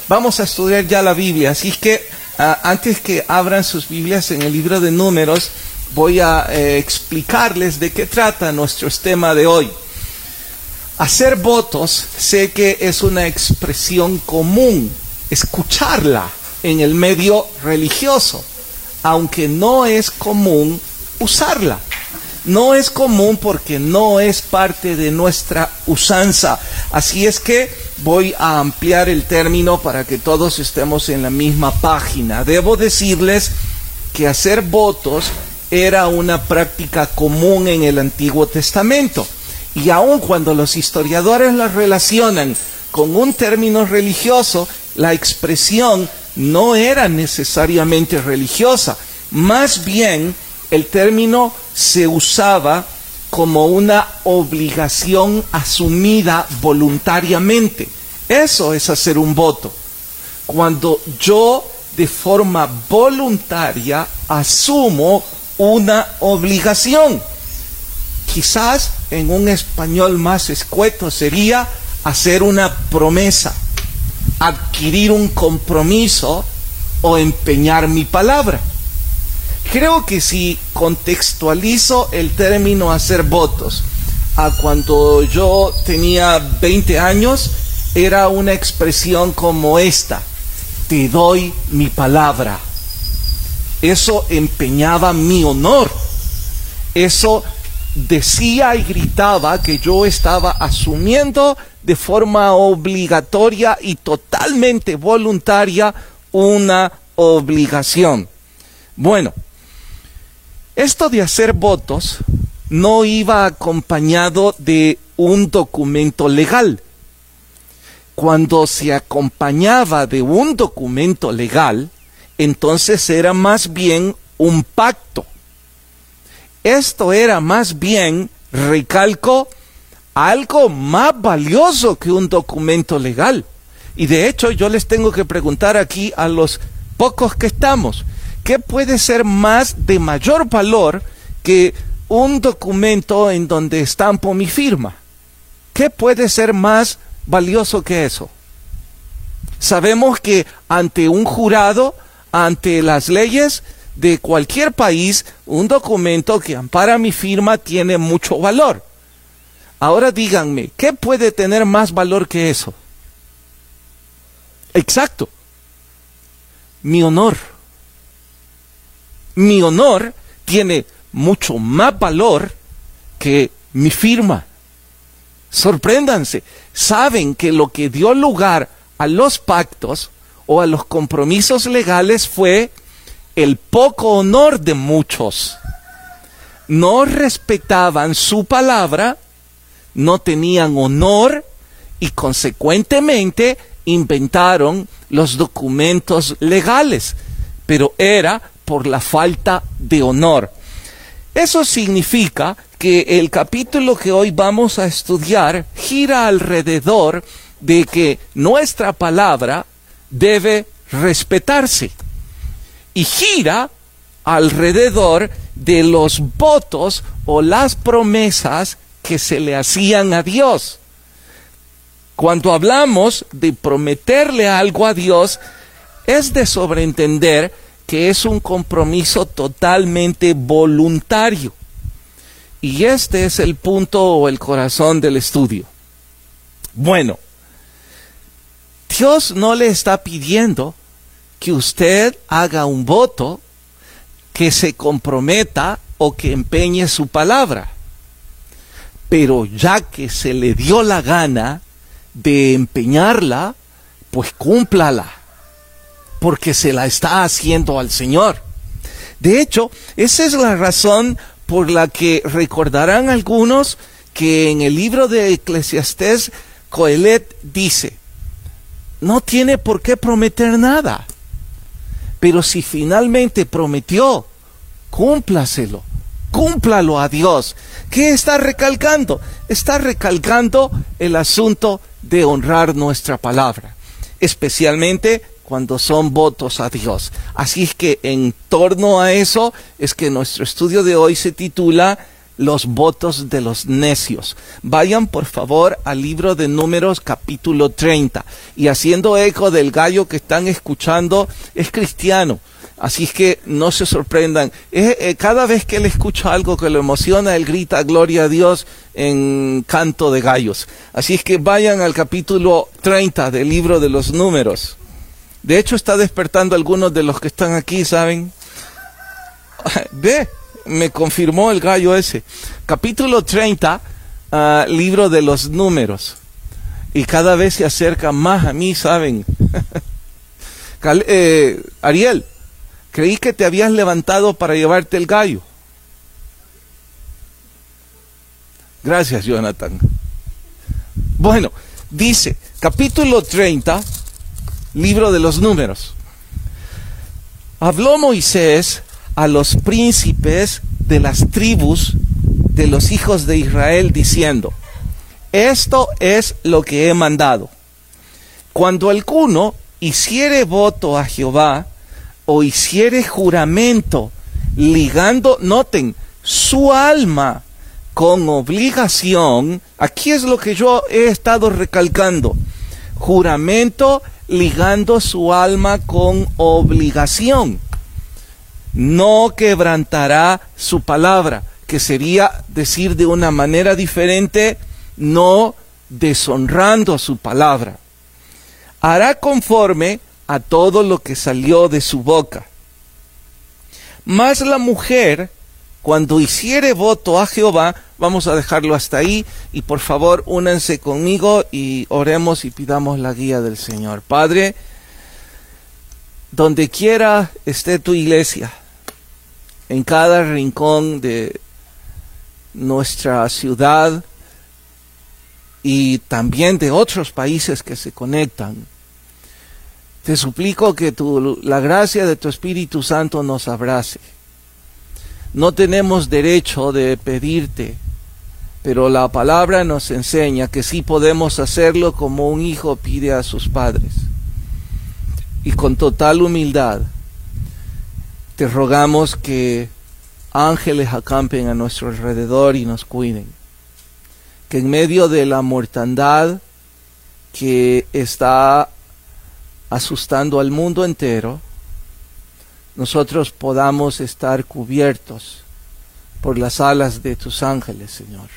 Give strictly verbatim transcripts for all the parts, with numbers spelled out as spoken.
vamos a estudiar ya la Biblia, así que uh, antes que abran sus Biblias en el libro de Números, voy a eh, explicarles de qué trata nuestro tema de hoy. Hacer votos, sé que es una expresión común, escucharla en el medio religioso, aunque no es común usarla. No es común porque no es parte de nuestra usanza. Así es que voy a ampliar el término para que todos estemos en la misma página. Debo decirles que hacer votos era una práctica común en el Antiguo Testamento. Y aun cuando los historiadores la relacionan con un término religioso, la expresión no era necesariamente religiosa. Más bien, el término se usaba como una obligación asumida voluntariamente. Eso es hacer un voto. Cuando yo de forma voluntaria asumo una obligación. Quizás en un español más escueto sería hacer una promesa, adquirir un compromiso o empeñar mi palabra. Creo que si contextualizo el término hacer votos a cuando yo tenía veinte años, era una expresión como esta: te doy mi palabra. Eso empeñaba mi honor. Eso decía y gritaba que yo estaba asumiendo de forma obligatoria y totalmente voluntaria una obligación. Bueno, esto de hacer votos no iba acompañado de un documento legal. Cuando se acompañaba de un documento legal, entonces era más bien un pacto. Esto era más bien, recalco, algo más valioso que un documento legal. Y de hecho yo les tengo que preguntar aquí a los pocos que estamos, ¿qué puede ser más de mayor valor que un documento en donde estampo mi firma? ¿Qué puede ser más valioso que eso? Sabemos que ante un jurado, ante las leyes de cualquier país, un documento que ampara mi firma tiene mucho valor. Ahora díganme, ¿qué puede tener más valor que eso? Exacto. Mi honor. Mi honor tiene mucho más valor que mi firma. Sorpréndanse, saben que lo que dio lugar a los pactos o a los compromisos legales fue el poco honor de muchos. No respetaban su palabra, no tenían honor y consecuentemente inventaron los documentos legales, pero era por la falta de honor. Eso significa que el capítulo que hoy vamos a estudiar gira alrededor de que nuestra palabra debe respetarse. Y gira alrededor de los votos o las promesas que se le hacían a Dios. Cuando hablamos de prometerle algo a Dios, es de sobreentender que es un compromiso totalmente voluntario. Y este es el punto o el corazón del estudio. Bueno, Dios no le está pidiendo que usted haga un voto, que se comprometa o que empeñe su palabra. Pero ya que se le dio la gana de empeñarla, pues cúmplala, porque se la está haciendo al Señor. De hecho, esa es la razón por la que recordarán algunos que en el libro de Eclesiastés, Coelet dice, no tiene por qué prometer nada. Pero si finalmente prometió, cúmplaselo, cúmplalo a Dios. ¿Qué está recalcando? Está recalcando el asunto de honrar nuestra palabra, especialmente cuando son votos a Dios. Así es que en torno a eso es que nuestro estudio de hoy se titula los votos de los necios. Vayan por favor al libro de Números capítulo treinta. Y haciendo eco del gallo que están escuchando, es cristiano. Así es que no se sorprendan. Es, eh, cada vez que él escucha algo que lo emociona, él grita gloria a Dios en canto de gallos. Así es que vayan al capítulo treinta del libro de los Números. De hecho está despertando a algunos de los que están aquí, ¿saben? Ve, me confirmó el gallo ese. Capítulo treinta, uh, libro de los Números. Y cada vez se acerca más a mí, ¿saben? Cal eh, Ariel, creí que te habías levantado para llevarte el gallo. Gracias, Jonathan. Bueno, dice, capítulo treinta, libro de los Números. Habló Moisés a los príncipes de las tribus de los hijos de Israel, diciendo: esto es lo que he mandado. Cuando alguno hiciere voto a Jehová, o hiciere juramento, ligando, noten, su alma con obligación, aquí es lo que yo he estado recalcando, juramento ligando su alma con obligación, no quebrantará su palabra, que sería decir de una manera diferente, no deshonrando su palabra. Hará conforme a todo lo que salió de su boca. Mas la mujer, cuando hiciere voto a Jehová, vamos a dejarlo hasta ahí, y por favor únanse conmigo y oremos y pidamos la guía del Señor. Padre, donde quiera esté tu iglesia, en cada rincón de nuestra ciudad y también de otros países que se conectan, te suplico que tu, la gracia de tu Espíritu Santo nos abrace. No tenemos derecho de pedirte, pero la palabra nos enseña que sí podemos hacerlo como un hijo pide a sus padres. Y con total humildad te rogamos que ángeles acampen a nuestro alrededor y nos cuiden. Que en medio de la mortandad que está asustando al mundo entero, nosotros podamos estar cubiertos por las alas de tus ángeles, Señor.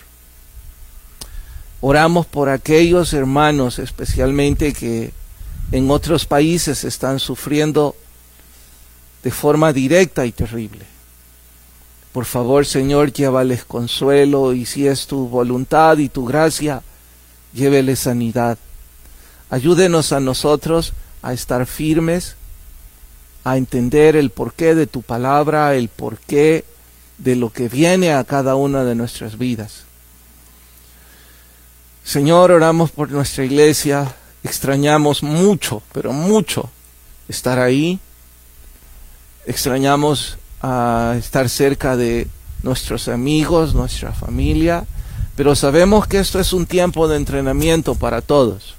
Oramos por aquellos hermanos, especialmente que en otros países están sufriendo de forma directa y terrible. Por favor, Señor, llévales consuelo, y si es tu voluntad y tu gracia, lléveles sanidad. Ayúdenos a nosotros a estar firmes, a entender el porqué de tu palabra, el porqué de lo que viene a cada una de nuestras vidas. Señor, oramos por nuestra iglesia, extrañamos mucho, pero mucho estar ahí, extrañamos a estar cerca de nuestros amigos, nuestra familia, pero sabemos que esto es un tiempo de entrenamiento para todos.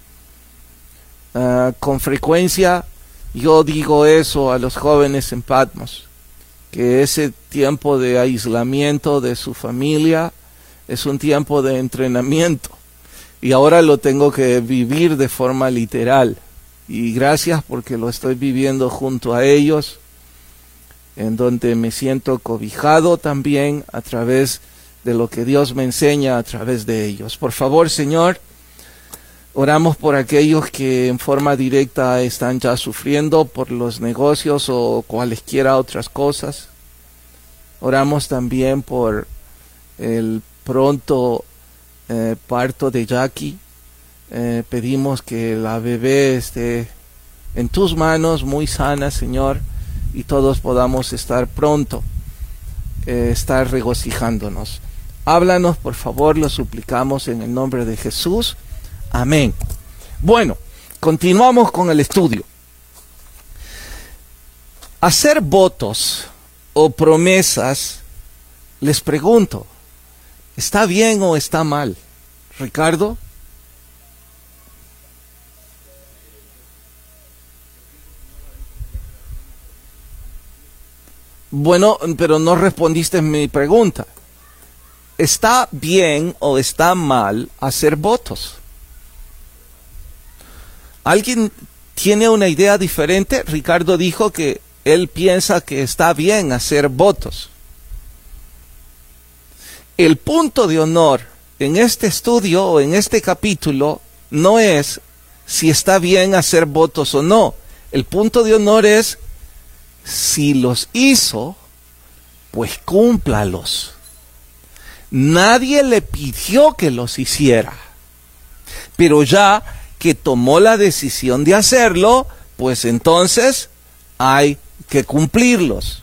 Uh, con frecuencia yo digo eso a los jóvenes en Patmos, que ese tiempo de aislamiento de su familia es un tiempo de entrenamiento, y ahora lo tengo que vivir de forma literal, y gracias porque lo estoy viviendo junto a ellos, en donde me siento cobijado también a través de lo que Dios me enseña a través de ellos. Por favor, Señor, oramos por aquellos que en forma directa están ya sufriendo por los negocios o cualesquiera otras cosas. Oramos también por el pronto eh, parto de Jackie. Eh, pedimos que la bebé esté en tus manos, muy sana, Señor, y todos podamos estar pronto, eh, estar regocijándonos. Háblanos, por favor, lo suplicamos en el nombre de Jesús. Amén. Bueno, continuamos con el estudio. Hacer votos o promesas, les pregunto, ¿está bien o está mal? Ricardo. Bueno, pero no respondiste mi pregunta. ¿está bien o está mal hacer votos? ¿Alguien tiene una idea diferente? Ricardo dijo que él piensa que está bien hacer votos. El punto de honor en este estudio o en este capítulo no es si está bien hacer votos o no. El punto de honor es si los hizo, pues cúmplalos. Nadie le pidió que los hiciera, pero ya que tomó la decisión de hacerlo, pues entonces hay que cumplirlos.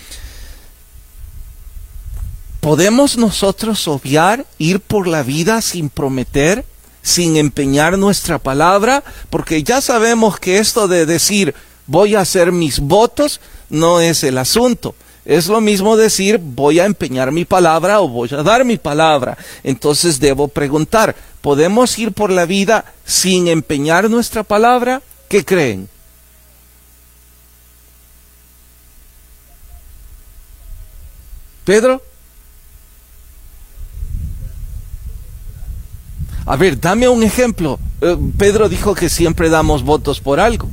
¿Podemos nosotros obviar ir por la vida sin prometer, sin empeñar nuestra palabra? Porque ya sabemos que esto de decir voy a hacer mis votos no es el asunto. Es lo mismo decir voy a empeñar mi palabra o voy a dar mi palabra. Entonces debo preguntar, ¿podemos ir por la vida sin empeñar nuestra palabra? ¿Qué creen? ¿Pedro? A ver, dame un ejemplo. Eh, Pedro dijo que siempre damos votos por algo.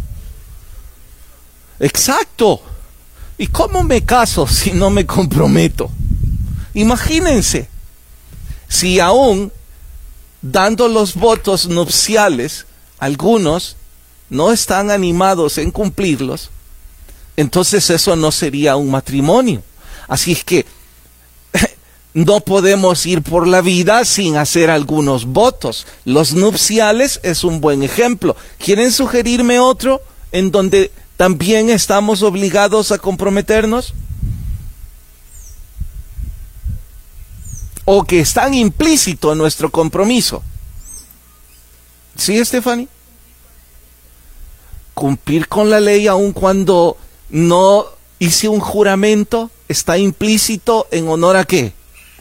Exacto. ¿Y cómo me caso si no me comprometo? Imagínense, si aún dando los votos nupciales, algunos no están animados en cumplirlos, entonces eso no sería un matrimonio. Así es que no podemos ir por la vida sin hacer algunos votos. Los nupciales es un buen ejemplo. ¿Quieren sugerirme otro en donde también estamos obligados a comprometernos? O que están implícito en nuestro compromiso. ¿Sí, Stephanie? Cumplir con la ley aun cuando no hice un juramento, está implícito en honor a ¿qué?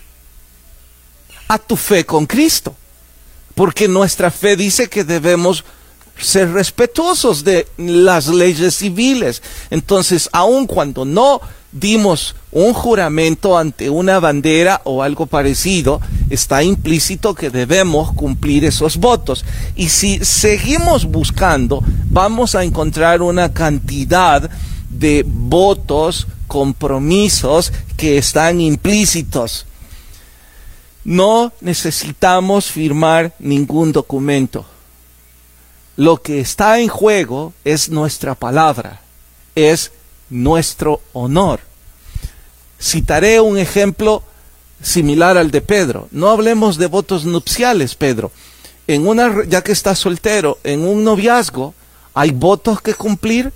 A tu fe con Cristo. Porque nuestra fe dice que debemos ser respetuosos de las leyes civiles. Entonces, aun cuando no dimos un juramento ante una bandera o algo parecido, está implícito que debemos cumplir esos votos. Y si seguimos buscando, vamos a encontrar una cantidad de votos, compromisos que están implícitos. No necesitamos firmar ningún documento. Lo que está en juego es nuestra palabra, es nuestro honor. Citaré un ejemplo similar al de Pedro. No hablemos de votos nupciales, Pedro. En una, ya que estás soltero, en un noviazgo, ¿hay votos que cumplir?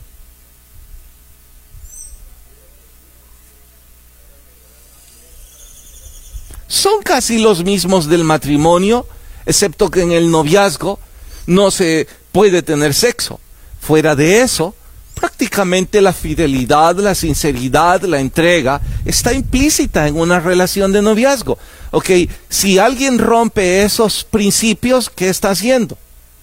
Son casi los mismos del matrimonio, excepto que en el noviazgo no se puede tener sexo. Fuera de eso, prácticamente la fidelidad, la sinceridad, la entrega está implícita en una relación de noviazgo. Ok, si alguien rompe esos principios, ¿qué está haciendo?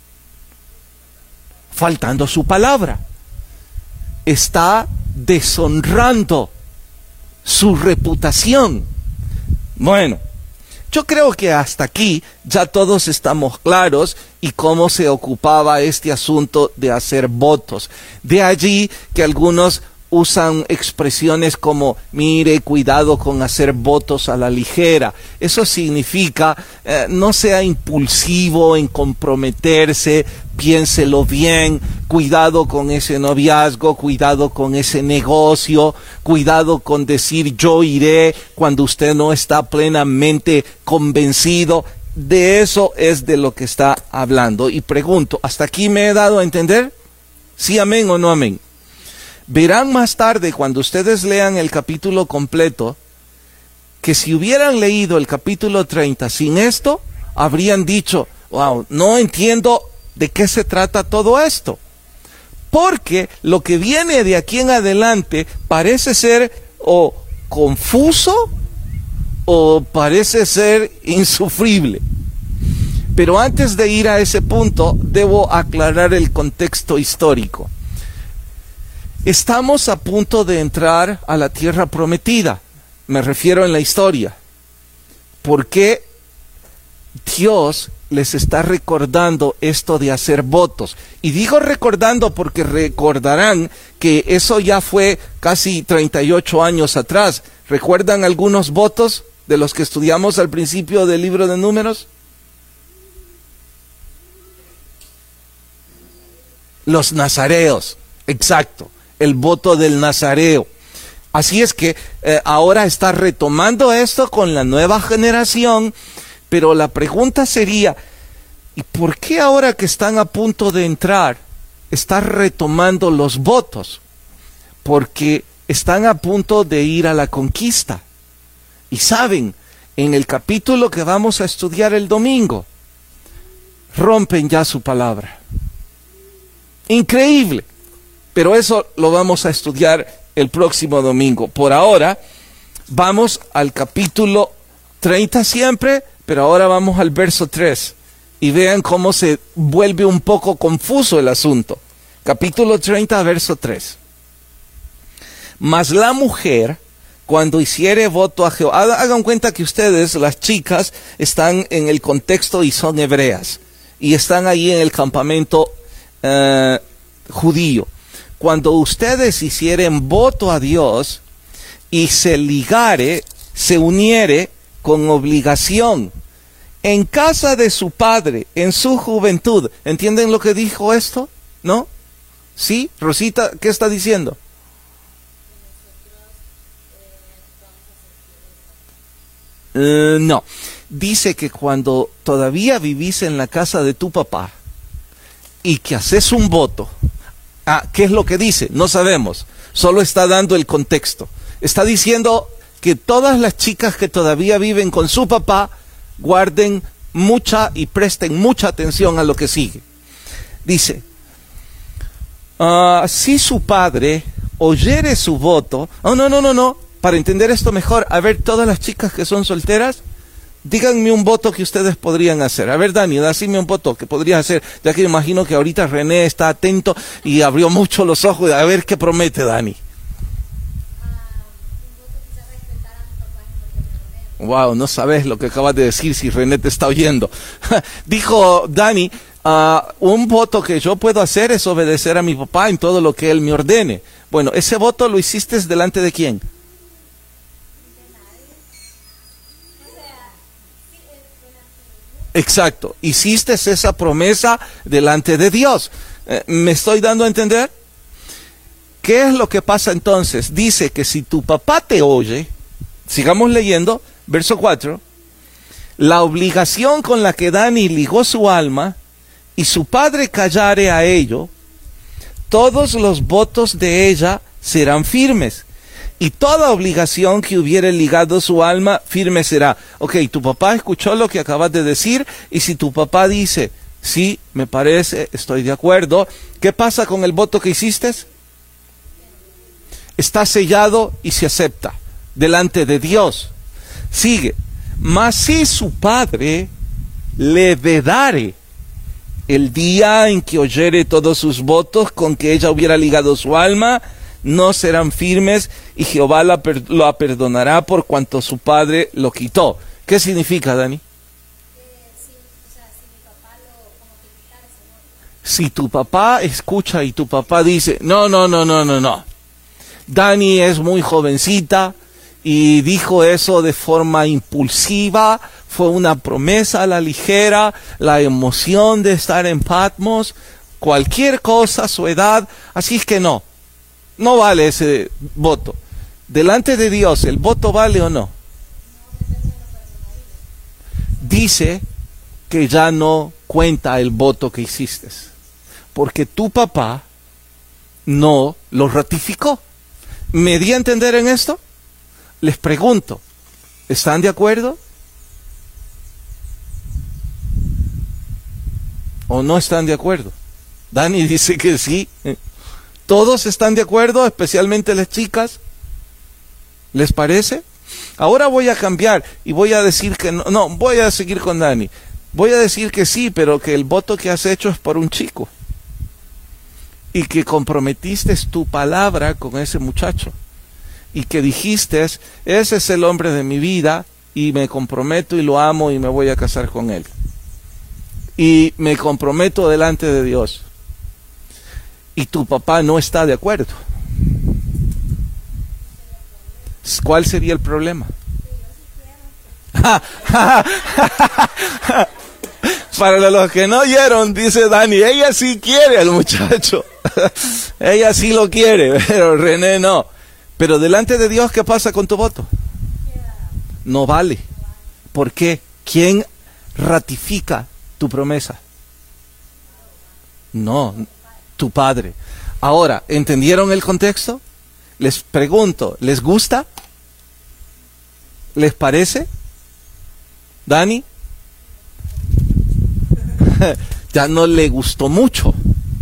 Faltando su palabra. Está deshonrando su reputación. Bueno, yo creo que hasta aquí ya todos estamos claros y cómo se ocupaba este asunto de hacer votos. De allí que algunos usan expresiones como, mire, cuidado con hacer votos a la ligera. Eso significa, eh, no sea impulsivo en comprometerse, piénselo bien, cuidado con ese noviazgo, cuidado con ese negocio, cuidado con decir yo iré cuando usted no está plenamente convencido. De eso es de lo que está hablando. Y pregunto, ¿hasta aquí me he dado a entender? ¿Sí, amén o no amén? Verán más tarde, cuando ustedes lean el capítulo completo, que si hubieran leído el capítulo treinta sin esto, habrían dicho, wow, no entiendo de qué se trata todo esto. Porque lo que viene de aquí en adelante parece ser o confuso o parece ser insufrible. Pero antes de ir a ese punto, debo aclarar el contexto histórico. Estamos a punto de entrar a la tierra prometida, me refiero en la historia. ¿por qué Dios les está recordando esto de hacer votos? Y digo recordando porque recordarán que eso ya fue casi treinta y ocho años atrás. ¿Recuerdan algunos votos de los que estudiamos al principio del libro de Números? Los nazareos, exacto, el voto del nazareo. Así es que eh, ahora está retomando esto con la nueva generación, pero la pregunta sería, ¿y por qué ahora que están a punto de entrar, están retomando los votos? Porque están a punto de ir a la conquista. Y saben, en el capítulo que vamos a estudiar el domingo, rompen ya su palabra. Increíble, pero eso lo vamos a estudiar el próximo domingo. Por ahora, vamos al capítulo treinta siempre, pero ahora vamos al verso tres. Y vean cómo se vuelve un poco confuso el asunto. Capítulo treinta, verso tres. Mas la mujer, cuando hiciere voto a Jehová, hagan cuenta que ustedes, las chicas, están en el contexto y son hebreas. Y están ahí en el campamento Uh, judío. Cuando ustedes hicieren voto a Dios y se ligare, se uniere con obligación en casa de su padre, en su juventud. ¿Entienden lo que dijo esto? ¿No? ¿Sí? Rosita, ¿qué está diciendo? Uh, no. Dice que cuando todavía vivís en la casa de tu papá, y que haces un voto, ah, ¿qué es lo que dice? No sabemos, solo está dando el contexto. Está diciendo que todas las chicas que todavía viven con su papá, guarden mucha y presten mucha atención a lo que sigue. Dice, uh, si su padre oyere su voto, oh no, no, no, no, para entender esto mejor, a ver, todas las chicas que son solteras, díganme un voto que ustedes podrían hacer. A ver, Dani, dame un voto que podrías hacer, ya que imagino que ahorita René está atento y abrió mucho los ojos. A ver qué promete, Dani. Wow, no sabes lo que acabas de decir si René te está oyendo. Dijo Dani, uh, un voto que yo puedo hacer es obedecer a mi papá en todo lo que él me ordene. Bueno, ¿ese voto lo hiciste delante de quién? Exacto, hiciste esa promesa delante de Dios. Eh, ¿Me estoy dando a entender? ¿Qué es lo que pasa entonces? Dice que si tu papá te oye, sigamos leyendo, verso cuatro, la obligación con la que Dani ligó su alma, y su padre callare a ello, todos los votos de ella serán firmes. Y toda obligación que hubiere ligado su alma, firme será. Ok, tu papá escuchó lo que acabas de decir, y si tu papá dice, sí, me parece, estoy de acuerdo, ¿qué pasa con el voto que hiciste? Está sellado y se acepta delante de Dios. Sigue, mas si su padre le vedare el día en que oyere todos sus votos con que ella hubiera ligado su alma, no serán firmes, y Jehová la, per la perdonará por cuanto su padre lo quitó. ¿Qué significa, Dani? Eh, sí, o sea, si, mi papá lo, como que quitara ese voto. Si tu papá escucha y tu papá dice, no, no, no, no, no, no, Dani es muy jovencita y dijo eso de forma impulsiva, fue una promesa a la ligera, la emoción de estar en Patmos, cualquier cosa, su edad, así es que no. No vale ese voto. Delante de Dios, ¿el voto vale o no? Dice que ya no cuenta el voto que hiciste, porque tu papá no lo ratificó. ¿Me di a entender en esto? Les pregunto, ¿están de acuerdo? ¿O no están de acuerdo? Dani dice que sí. ¿Todos están de acuerdo, especialmente las chicas? ¿Les parece? Ahora voy a cambiar y voy a decir que no, no, voy a seguir con Dani. Voy a decir que sí, pero que el voto que has hecho es por un chico. Y que comprometiste tu palabra con ese muchacho. Y que dijiste, ese es el hombre de mi vida, y me comprometo y lo amo y me voy a casar con él. Y me comprometo delante de Dios. Y tu papá no está de acuerdo. ¿Cuál sería el problema? Para los que no oyeron, dice Dani, ella sí quiere al muchacho. Ella sí lo quiere, pero René no. Pero delante de Dios, ¿qué pasa con tu voto? No vale. ¿Por qué? ¿Quién ratifica tu promesa? No, tu padre. Ahora, ¿entendieron el contexto? Les pregunto, ¿les gusta? ¿Les parece? ¿Dani? Ya no le gustó mucho.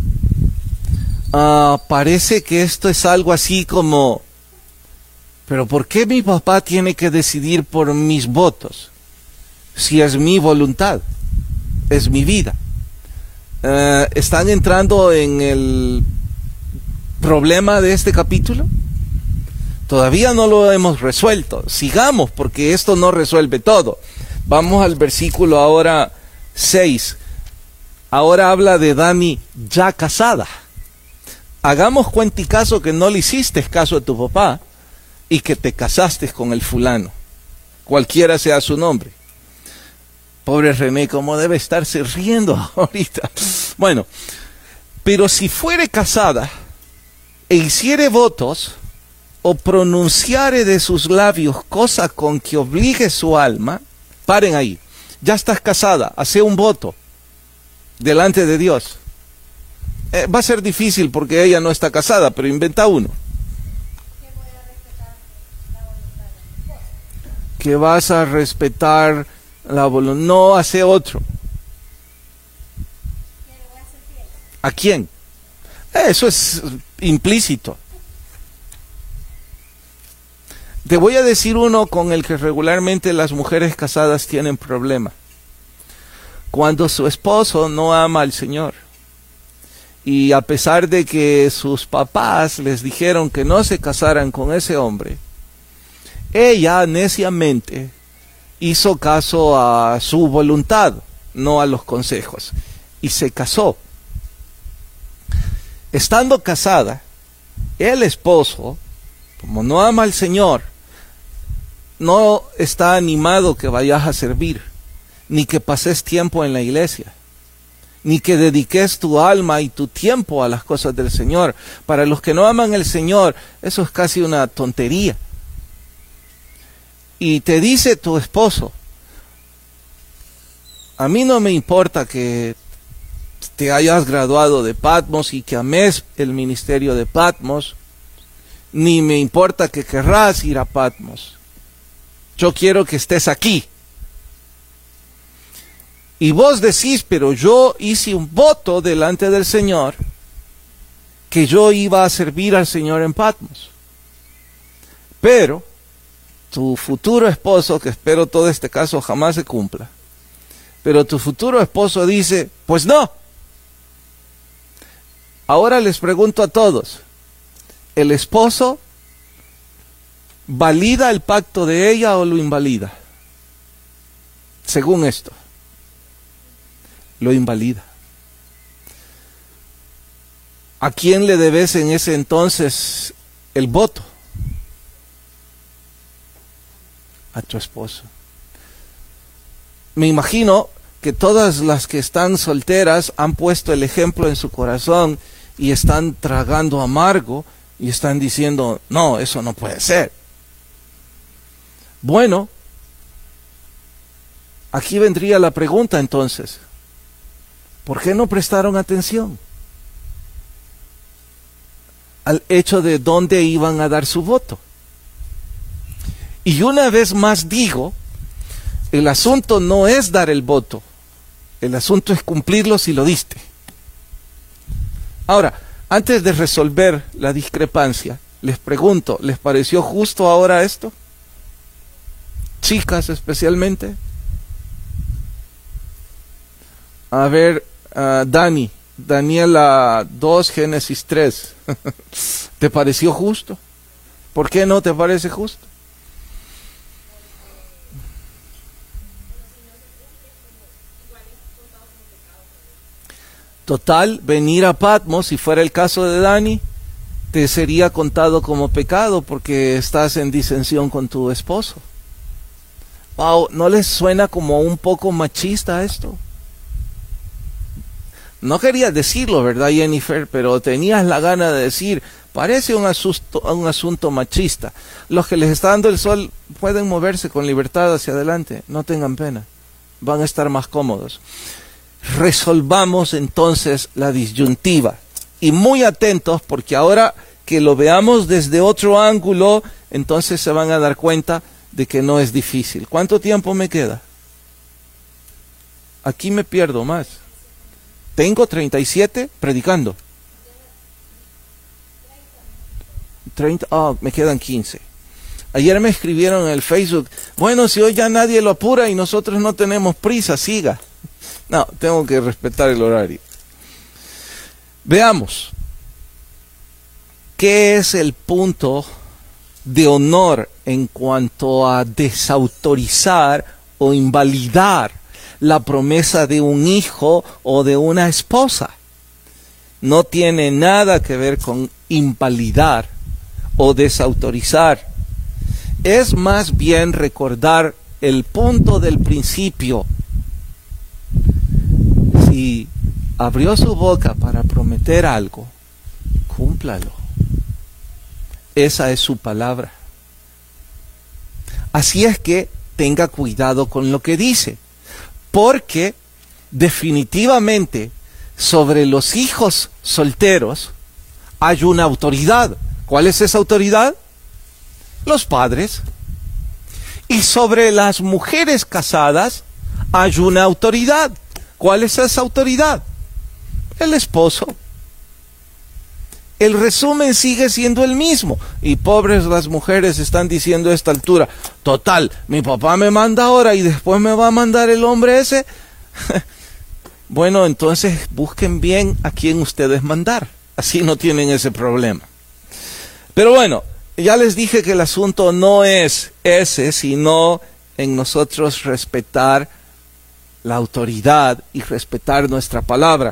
Uh, parece que esto es algo así como, ¿pero por qué mi papá tiene que decidir por mis votos? Si es mi voluntad, es mi vida. Uh, ¿Están entrando en el problema de este capítulo? Todavía no lo hemos resuelto. Sigamos, porque esto no resuelve todo. Vamos al versículo ahora seis. Ahora habla de Dani ya casada. Hagamos cuenta y caso que no le hiciste caso a tu papá y que te casaste con el fulano, cualquiera sea su nombre. Pobre René, cómo debe estarse riendo ahorita. Bueno, pero si fuere casada e hiciere votos o pronunciare de sus labios cosa con que obligue su alma, paren ahí, ya estás casada, hace un voto delante de Dios. Eh, va a ser difícil porque ella no está casada, pero inventa uno. Que vas a respetar la voluntad. No, hace otro. ¿A quién? Eso es implícito. Te voy a decir uno con el que regularmente las mujeres casadas tienen problema. Cuando su esposo no ama al Señor, y a pesar de que sus papás les dijeron que no se casaran con ese hombre, ella neciamente hizo caso a su voluntad, no a los consejos, y se casó. Estando casada, el esposo, como no ama al Señor, no está animado que vayas a servir, ni que pases tiempo en la iglesia, ni que dediques tu alma y tu tiempo a las cosas del Señor. Para los que no aman al Señor, eso es casi una tontería. Y te dice tu esposo, a mí no me importa que te hayas graduado de Patmos y que ames el ministerio de Patmos, ni me importa que querrás ir a Patmos. Yo quiero que estés aquí. Y vos decís, pero yo hice un voto delante del Señor que yo iba a servir al Señor en Patmos. Pero tu futuro esposo, que espero todo este caso jamás se cumpla, pero tu futuro esposo dice, pues no. Ahora les pregunto a todos, ¿el esposo valida el pacto de ella o lo invalida? Según esto, lo invalida. ¿A quién le debes en ese entonces el voto? A tu esposo. Me imagino que todas las que están solteras han puesto el ejemplo en su corazón y están tragando amargo y están diciendo, no, eso no puede ser. Bueno, aquí vendría la pregunta entonces, ¿por qué no prestaron atención al hecho de dónde iban a dar su voto? Y una vez más digo, el asunto no es dar el voto, el asunto es cumplirlo si lo diste. Ahora, antes de resolver la discrepancia, les pregunto, ¿les pareció justo ahora esto? Chicas especialmente. A ver, uh, Dani, Daniela dos, Génesis tres. ¿Te pareció justo? ¿Por qué no te parece justo? Total, venir a Patmos, si fuera el caso de Dani, te sería contado como pecado porque estás en disensión con tu esposo. Wow, ¿no les suena como un poco machista esto? No quería decirlo, ¿verdad, Jennifer? Pero tenías la gana de decir, parece un asunto, un asunto machista. Los que les está dando el sol pueden moverse con libertad hacia adelante, no tengan pena, van a estar más cómodos. Resolvamos entonces la disyuntiva. Y muy atentos, porque ahora que lo veamos desde otro ángulo, entonces se van a dar cuenta de que no es difícil. ¿Cuánto tiempo me queda? Aquí me pierdo más. Tengo treinta y siete predicando. treinta, oh, me quedan quince. Ayer me escribieron en el Facebook, bueno, si hoy ya nadie lo apura y nosotros no tenemos prisa, siga. No, tengo que respetar el horario. Veamos. ¿Qué es el punto de honor en cuanto a desautorizar o invalidar la promesa de un hijo o de una esposa? No tiene nada que ver con invalidar o desautorizar. Es más bien recordar el punto del principio. Si abrió su boca para prometer algo, cúmplalo. Esa es su palabra. Así es que tenga cuidado con lo que dice, porque definitivamente sobre los hijos solteros hay una autoridad. ¿Cuál es esa autoridad? Los padres. Y sobre las mujeres casadas hay una autoridad. ¿Cuál es esa autoridad? El esposo. El resumen sigue siendo el mismo. Y pobres las mujeres están diciendo a esta altura, total, mi papá me manda ahora y después me va a mandar el hombre ese. Bueno, entonces busquen bien a quién ustedes mandar. Así no tienen ese problema. Pero bueno, ya les dije que el asunto no es ese, sino en nosotros respetar la autoridad y respetar nuestra palabra.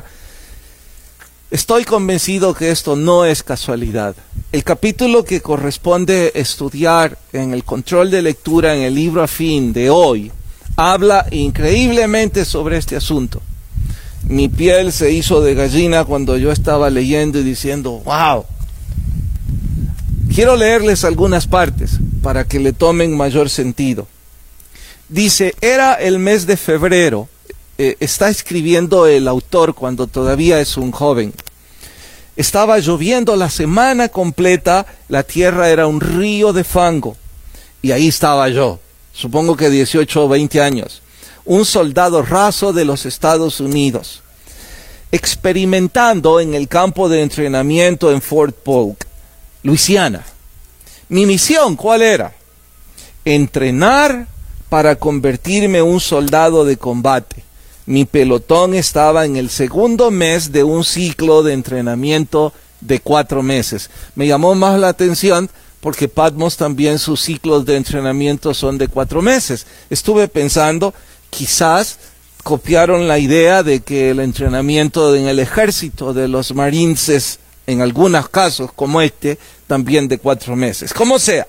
Estoy convencido que esto no es casualidad. El capítulo que corresponde estudiar en el control de lectura en el libro afín de hoy habla increíblemente sobre este asunto. Mi piel se hizo de gallina cuando yo estaba leyendo y diciendo, wow. Quiero leerles algunas partes para que le tomen mayor sentido. Dice, era el mes de febrero. Eh, está escribiendo el autor cuando todavía es un joven. Estaba lloviendo la semana completa, la tierra era un río de fango. Y ahí estaba yo, supongo que dieciocho o veinte años, un soldado raso de los Estados Unidos, experimentando en el campo de entrenamiento en Fort Polk, Luisiana. Mi misión, ¿cuál era? Entrenar para convertirme en un soldado de combate. Mi pelotón estaba en el segundo mes de un ciclo de entrenamiento de cuatro meses. Me llamó más la atención porque Patmos también sus ciclos de entrenamiento son de cuatro meses. Estuve pensando, quizás copiaron la idea de que el entrenamiento en el ejército de los Marines es, en algunos casos como este, también de cuatro meses. Como sea,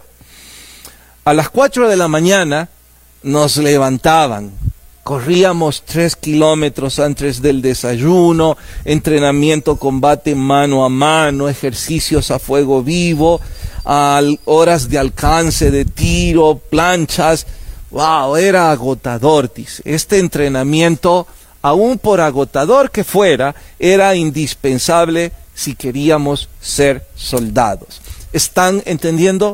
a las cuatro de la mañana nos levantaban. Corríamos tres kilómetros antes del desayuno, entrenamiento, combate mano a mano, ejercicios a fuego vivo, a horas de alcance de tiro, planchas. ¡Wow! Era agotador, dice. Este entrenamiento, aún por agotador que fuera, era indispensable si queríamos ser soldados. ¿Están entendiendo?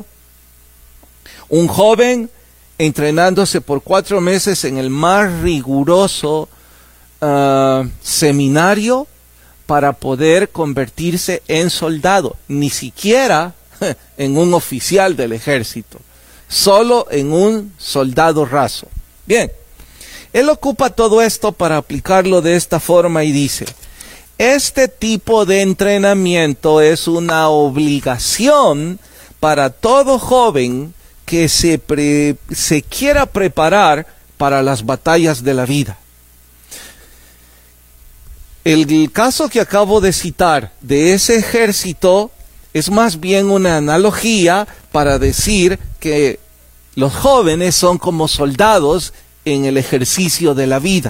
Un joven entrenándose por cuatro meses en el más riguroso uh, seminario para poder convertirse en soldado, ni siquiera en un oficial del ejército, solo en un soldado raso. Bien, él ocupa todo esto para aplicarlo de esta forma y dice, este tipo de entrenamiento es una obligación para todo joven que se, pre, se quiera preparar para las batallas de la vida. El, el caso que acabo de citar de ese ejército es más bien una analogía para decir que los jóvenes son como soldados en el ejercicio de la vida.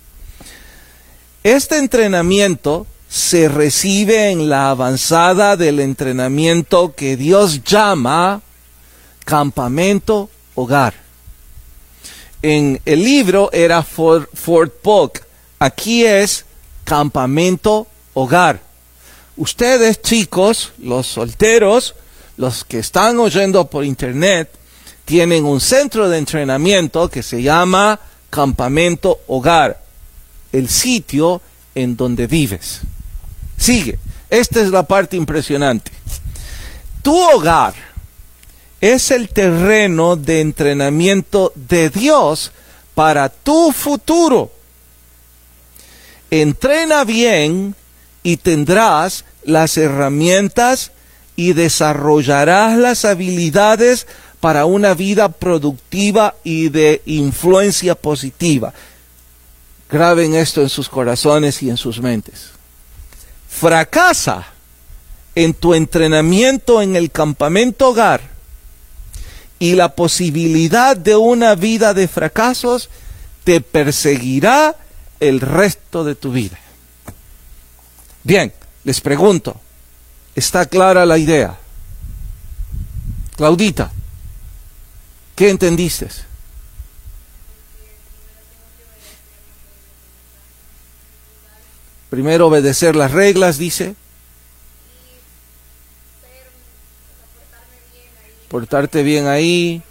Este entrenamiento se recibe en la avanzada del entrenamiento que Dios llama campamento hogar. En el libro era Fort, Fort Polk, aquí es campamento hogar. Ustedes, chicos, los solteros, los que están oyendo por internet, tienen un centro de entrenamiento que se llama campamento hogar, el sitio en donde vives. Sigue, esta es la parte impresionante. Tu hogar es el terreno de entrenamiento de Dios para tu futuro. Entrena bien y tendrás las herramientas y desarrollarás las habilidades para una vida productiva y de influencia positiva. Graben esto en sus corazones y en sus mentes. Fracasa en tu entrenamiento en el campamento hogar y la posibilidad de una vida de fracasos te perseguirá el resto de tu vida. Bien, les pregunto, ¿está clara la idea? Claudita, ¿qué entendiste? Primero obedecer las reglas, dice. Portarte bien ahí.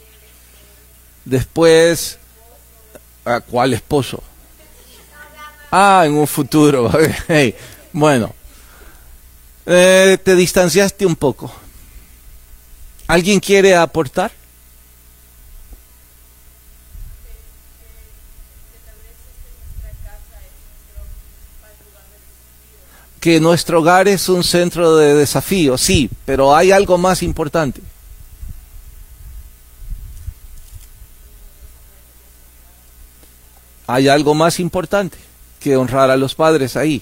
Después, ¿a cuál esposo? Ah, en un futuro. Hey, bueno, eh, te distanciaste un poco. ¿Alguien quiere aportar? Que nuestro hogar es un centro de desafío, sí, pero hay algo más importante. Hay algo más importante que honrar a los padres ahí.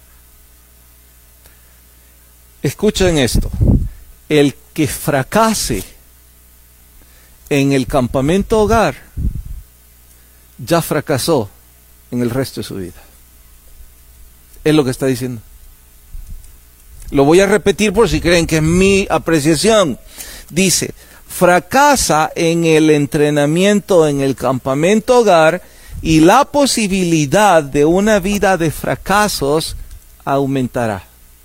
Escuchen esto. El que fracase en el campamento hogar ya fracasó en el resto de su vida. Es lo que está diciendo. Lo voy a repetir por si creen que es mi apreciación. Dice, fracasa en el entrenamiento en el campamento hogar y la posibilidad de una vida de fracasos aumentará.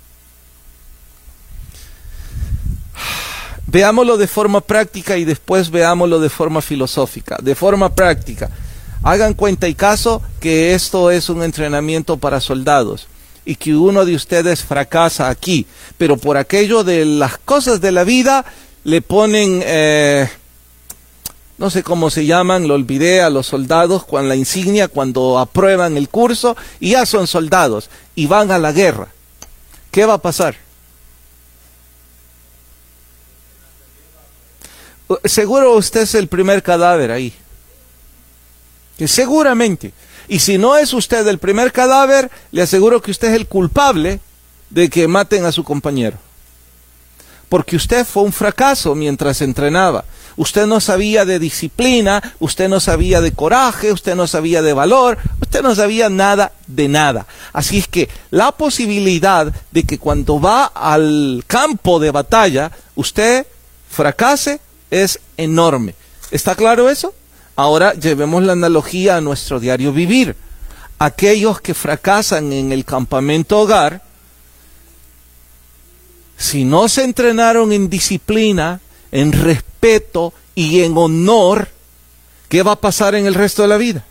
Veámoslo de forma práctica y después veámoslo de forma filosófica. De forma práctica, hagan cuenta y caso que esto es un entrenamiento para soldados y que uno de ustedes fracasa aquí, pero por aquello de las cosas de la vida le ponen, eh, no sé cómo se llaman, lo olvidé, a los soldados con la insignia cuando aprueban el curso y ya son soldados y van a la guerra. ¿Qué va a pasar? Seguro usted es el primer cadáver ahí. Que seguramente. Y si no es usted el primer cadáver, le aseguro que usted es el culpable de que maten a su compañero. Porque usted fue un fracaso mientras entrenaba. Usted no sabía de disciplina, usted no sabía de coraje, usted no sabía de valor, usted no sabía nada de nada. Así es que la posibilidad de que cuando va al campo de batalla, usted fracase es enorme. ¿Está claro eso? Ahora llevemos la analogía a nuestro diario vivir. Aquellos que fracasan en el campamento hogar, si no se entrenaron en disciplina, en respeto y en honor, ¿qué va a pasar en el resto de la vida?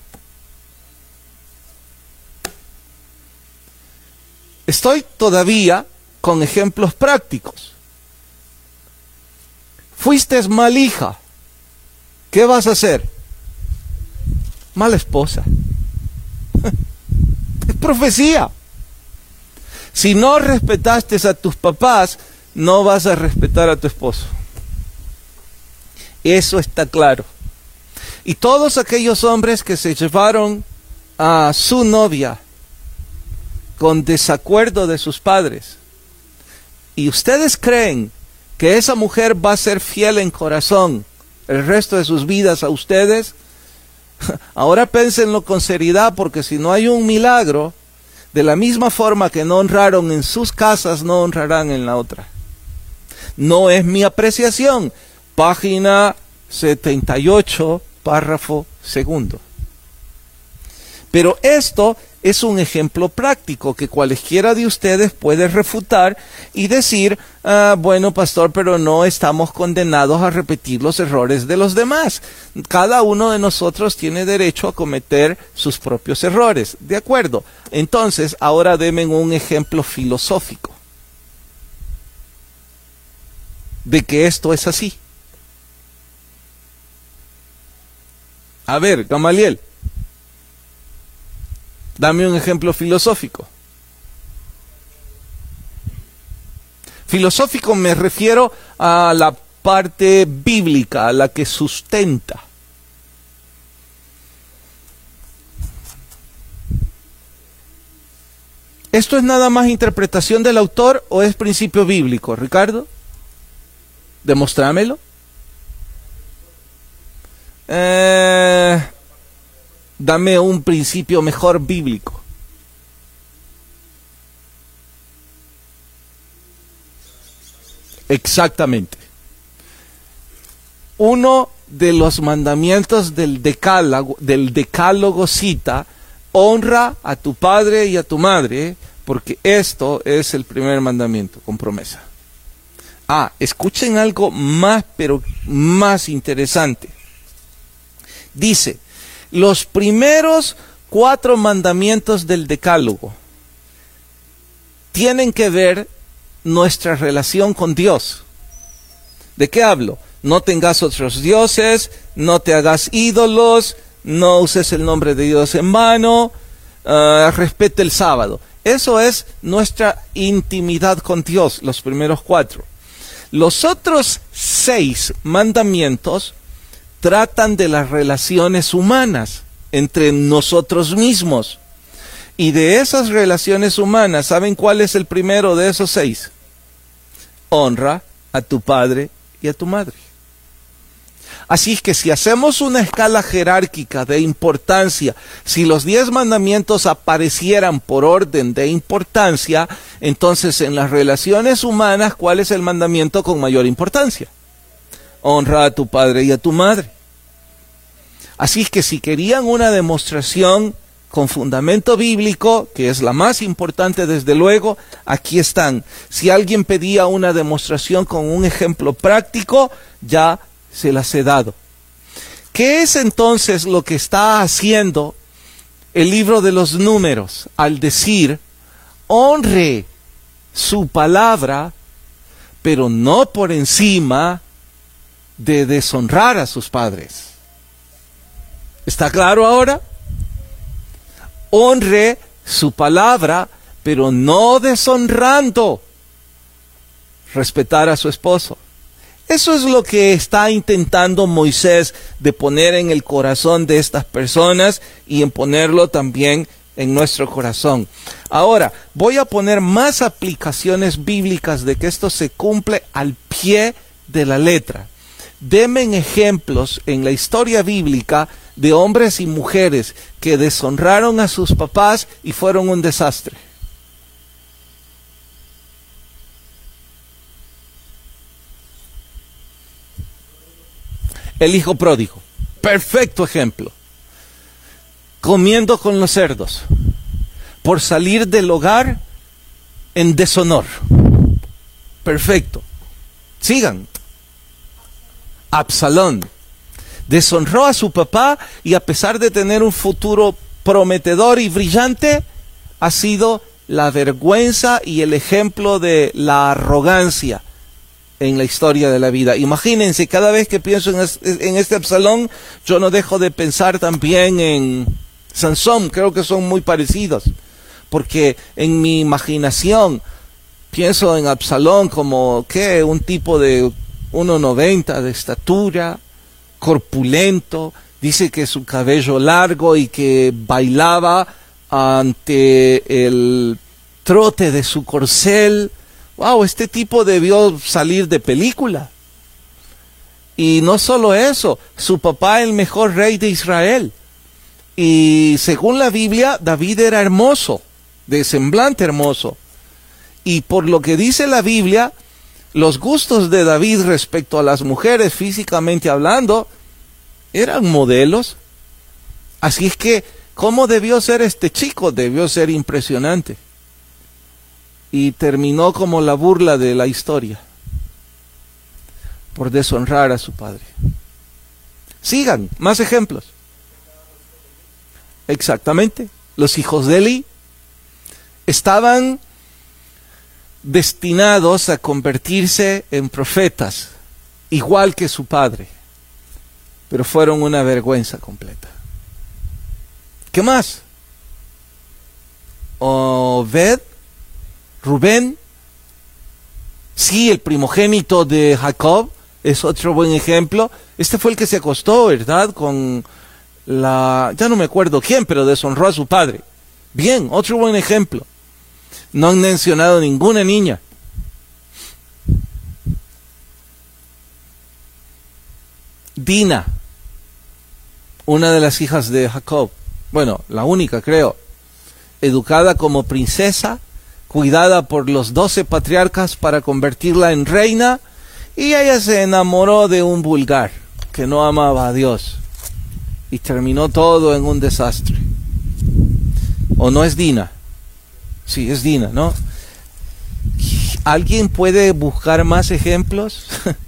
Estoy todavía con ejemplos prácticos. Fuiste mal hija, ¿qué vas a hacer? Mala esposa. Es profecía. Si no respetaste a tus papás, no vas a respetar a tu esposo. Eso está claro. Y todos aquellos hombres que se llevaron a su novia con desacuerdo de sus padres, y ustedes creen que esa mujer va a ser fiel en corazón el resto de sus vidas a ustedes, ahora pénsenlo con seriedad, porque si no hay un milagro, de la misma forma que no honraron en sus casas, no honrarán en la otra. No es mi apreciación. Página setenta y ocho, párrafo segundo. Pero esto es un ejemplo práctico que cualesquiera de ustedes puede refutar y decir, ah, bueno, pastor, pero no estamos condenados a repetir los errores de los demás. Cada uno de nosotros tiene derecho a cometer sus propios errores. De acuerdo. Entonces, ahora denme un ejemplo filosófico de que esto es así. A ver, Gamaliel, dame un ejemplo filosófico. Filosófico me refiero a la parte bíblica, a la que sustenta. ¿Esto es nada más interpretación del autor o es principio bíblico, Ricardo? Demostrámelo. Eh, dame un principio mejor bíblico. Exactamente. Uno de los mandamientos del decálogo, del decálogo cita, honra a tu padre y a tu madre, porque esto es el primer mandamiento, con promesa. Ah, escuchen algo más, pero más interesante. Dice, los primeros cuatro mandamientos del decálogo tienen que ver nuestra relación con Dios. ¿De qué hablo? No tengas otros dioses, no te hagas ídolos, no uses el nombre de Dios en vano, uh, respete el sábado. Eso es nuestra intimidad con Dios, los primeros cuatro. Los otros seis mandamientos tratan de las relaciones humanas entre nosotros mismos. Y de esas relaciones humanas, ¿saben cuál es el primero de esos seis? Honra a tu padre y a tu madre. Así que si hacemos una escala jerárquica de importancia, si los diez mandamientos aparecieran por orden de importancia, entonces en las relaciones humanas, ¿cuál es el mandamiento con mayor importancia? Honra a tu padre y a tu madre. Así que si querían una demostración con fundamento bíblico, que es la más importante desde luego, aquí están. Si alguien pedía una demostración con un ejemplo práctico, ya se las he dado. ¿Qué es entonces lo que está haciendo el libro de los Números al decir, honre su palabra, pero no por encima de deshonrar a sus padres? ¿Está claro ahora? Honre su palabra, pero no deshonrando respetar a su esposo. Eso es lo que está intentando Moisés de poner en el corazón de estas personas y en ponerlo también en nuestro corazón. Ahora, voy a poner más aplicaciones bíblicas de que esto se cumple al pie de la letra. Denme ejemplos en la historia bíblica de hombres y mujeres que deshonraron a sus papás y fueron un desastre. El hijo pródigo, perfecto ejemplo. Comiendo con los cerdos, por salir del hogar en deshonor. Perfecto. Sigan. Absalón deshonró a su papá y a pesar de tener un futuro prometedor y brillante, ha sido la vergüenza y el ejemplo de la arrogancia en la historia de la vida. Imagínense, cada vez que pienso en, es, en este Absalón, yo no dejo de pensar también en Sansón. Creo que son muy parecidos, porque en mi imaginación pienso en Absalón como ¿qué? Un tipo de uno noventa de estatura, corpulento, dice que su cabello largo y que bailaba ante el trote de su corcel. Wow, este tipo debió salir de película. Y no solo eso, su papá el mejor rey de Israel. Y según la Biblia, David era hermoso, de semblante hermoso. Y por lo que dice la Biblia, los gustos de David respecto a las mujeres, físicamente hablando, eran modelos. Así es que, ¿cómo debió ser este chico? Debió ser impresionante. Y terminó como la burla de la historia, por deshonrar a su padre. Sigan, más ejemplos. Exactamente. Los hijos de Eli estaban destinados a convertirse en profetas, igual que su padre, pero fueron una vergüenza completa. ¿Qué más? Obed, Rubén, sí, el primogénito de Jacob, es otro buen ejemplo. Este fue el que se acostó, ¿verdad?, con la, ya no me acuerdo quién, pero deshonró a su padre. Bien, otro buen ejemplo. No han mencionado ninguna niña. Dina, una de las hijas de Jacob, bueno, la única creo, educada como princesa, cuidada por los doce patriarcas para convertirla en reina, y ella se enamoró de un vulgar que no amaba a Dios, y terminó todo en un desastre. ¿O no es Dina? Sí, es Dina, ¿no? ¿Alguien puede buscar más ejemplos?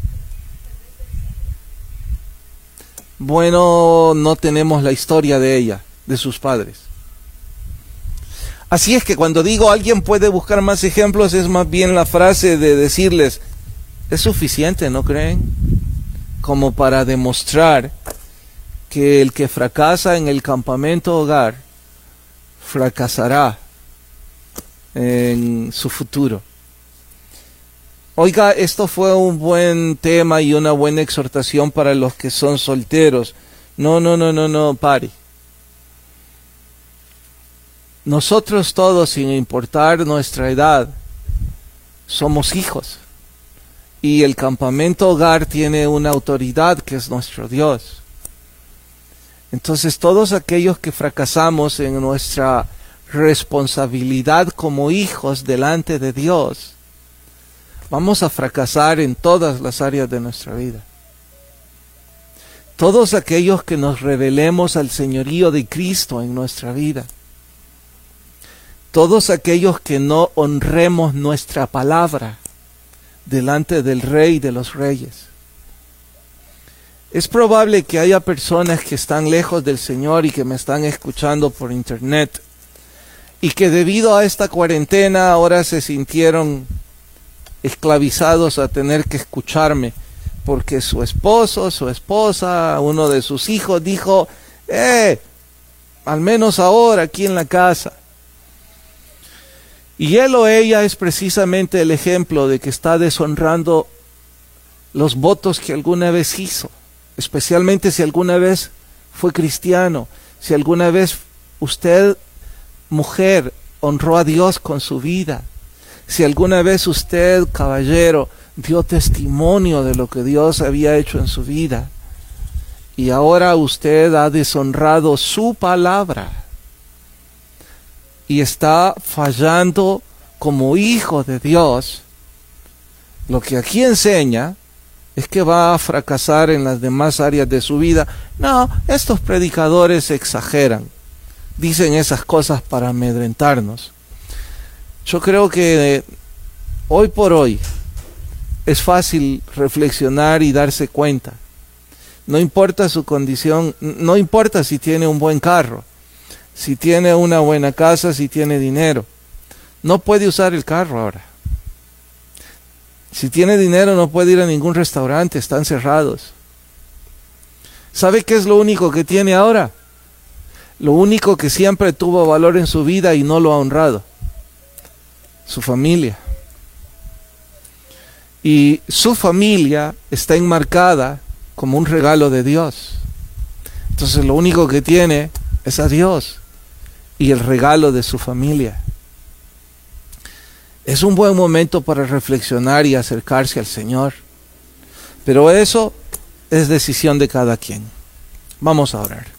Bueno, no tenemos la historia de ella, de sus padres. Así es que cuando digo alguien puede buscar más ejemplos, es más bien la frase de decirles, es suficiente, ¿no creen? Como para demostrar que el que fracasa en el campamento hogar, fracasará en su futuro. Oiga, esto fue un buen tema y una buena exhortación para los que son solteros. No, no, no, no, no, pare. Nosotros todos, sin importar nuestra edad, somos hijos. Y el campamento hogar tiene una autoridad que es nuestro Dios. Entonces todos aquellos que fracasamos en nuestra responsabilidad como hijos delante de Dios, vamos a fracasar en todas las áreas de nuestra vida. Todos aquellos que nos rebelemos al señorío de Cristo en nuestra vida, todos aquellos que no honremos nuestra palabra delante del Rey de los Reyes. Es probable que haya personas que están lejos del Señor y que me están escuchando por internet y que debido a esta cuarentena ahora se sintieron esclavizados a tener que escucharme porque su esposo, su esposa, uno de sus hijos dijo, eh, al menos ahora aquí en la casa. Y él o ella es precisamente el ejemplo de que está deshonrando los votos que alguna vez hizo, especialmente si alguna vez fue cristiano, si alguna vez usted, mujer, honró a Dios con su vida, si alguna vez usted, caballero, dio testimonio de lo que Dios había hecho en su vida, y ahora usted ha deshonrado su palabra, y está fallando como hijo de Dios, lo que aquí enseña es que va a fracasar en las demás áreas de su vida. No, estos predicadores exageran, dicen esas cosas para amedrentarnos. Yo creo que hoy por hoy es fácil reflexionar y darse cuenta. No importa su condición, no importa si tiene un buen carro, si tiene una buena casa, si tiene dinero. No puede usar el carro ahora. Si tiene dinero no puede ir a ningún restaurante, están cerrados. ¿Sabe qué es lo único que tiene ahora? Lo único que siempre tuvo valor en su vida y no lo ha honrado: su familia. Y su familia está enmarcada como un regalo de Dios. Entonces lo único que tiene es a Dios y el regalo de su familia. Es un buen momento para reflexionar y acercarse al Señor. Pero eso es decisión de cada quien. Vamos a orar.